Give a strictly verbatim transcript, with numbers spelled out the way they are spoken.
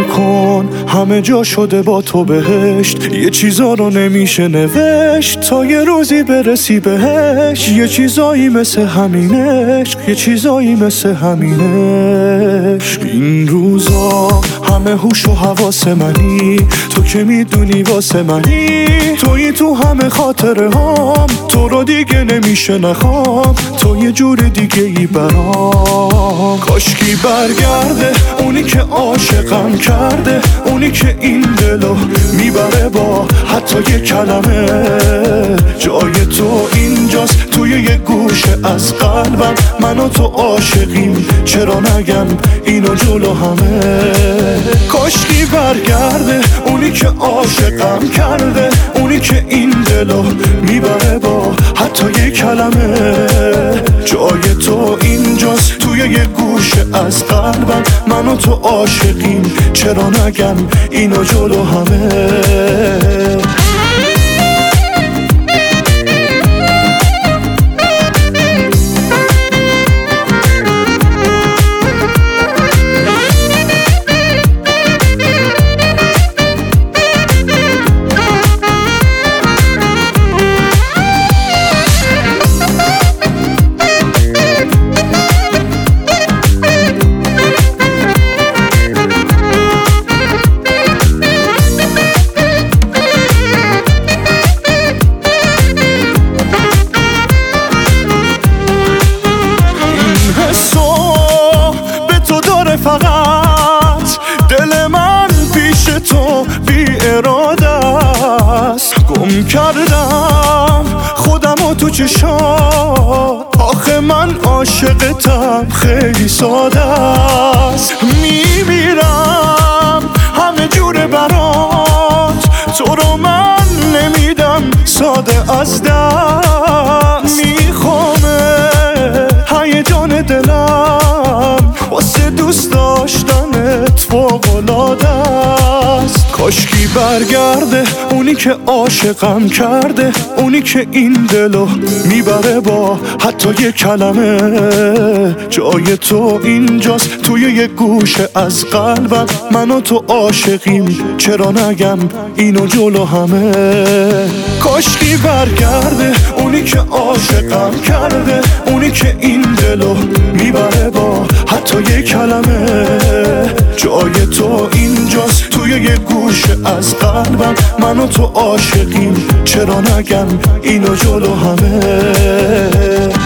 کن، همه جا شده با تو بهشت. یه چیزا رو نمیشه نوشت تا یه روزی برسی بهش. یه چیزایی مثل همینش، یه چیزایی مثل همینش. این روزا همه هوش و حواس منی، تو که میدونی واسه منی. تویی تو همه خاطره هام، تو رو دیگه نمیشه نخوام، تو یه جور دیگه ای برام. کاشکی برگرده اونی که عاشقم کرده، اونی که این دلو میبره با حتی یه کلمه. جای تو اینجاست توی یه گوشه از قلبم، من و تو عاشقیم چرا نگم اینو جلو همه. کاشکی برگرده اونی که عاشقم کرده، اونی که این دلو میبره با حتی یه کلمه. جای تو اینجاست توی یه گوشه از قلبم، من و تو عاشقیم چرا نگم اینو جلو همه. فقط دل من پیش تو بی اراده است، گم کردم خودم و تو چشات. آخه من عاشقتم خیلی ساده است، میمیرم همه جور برات. تو رو من نمیدم ساده از دست، میخوامه هیجان دلم واسه دوست داشتنت فوق‌العاده است. کاشکی برگرده اونی که عاشقم کرده، اونی که این دلو میبره با حتی یه کلمه. جای تو اینجاست توی یه گوشه از قلبم، من و تو عاشقیم چرا نگم اینو جلو همه. کاشکی برگرده اونی که عاشقم کرده، اونی که این دلو میبره با حتی یه کلمه. جای تو اینجاست توی یه گوشه از قلبم، من و تو عاشقیم چرا نگم اینو جلو همه.